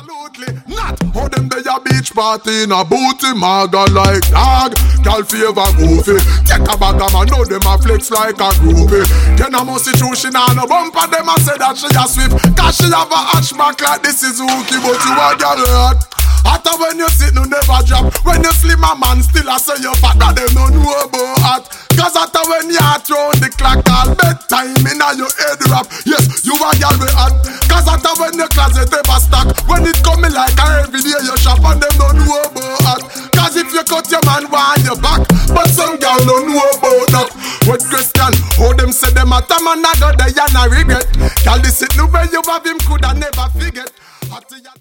Absolutely not. How them they a beach party in a booty maga like dog. Girl favor goofy. Take a bag of man, know them a flex like a groupie. Then a musty true, she nah no bumper. Them a say that she a swift, cause she have a hatchback like this is Suzuki. But you a girl hurt. After when you sit, no never drop. When you slim a man, still I say you fat. That them no know about that. Cause after when you are thrown the clock, all bedtime in your head rap. Yes, you a girl we hot. Cause after when your closet ever stack, when it coming like a every day you shop, and them no know about that. Cause if you cut your man, why your back? But some girl don't know about that. What question? How them say them at a man, I got the yana regret. Girl, this it no way you have him coulda never forget.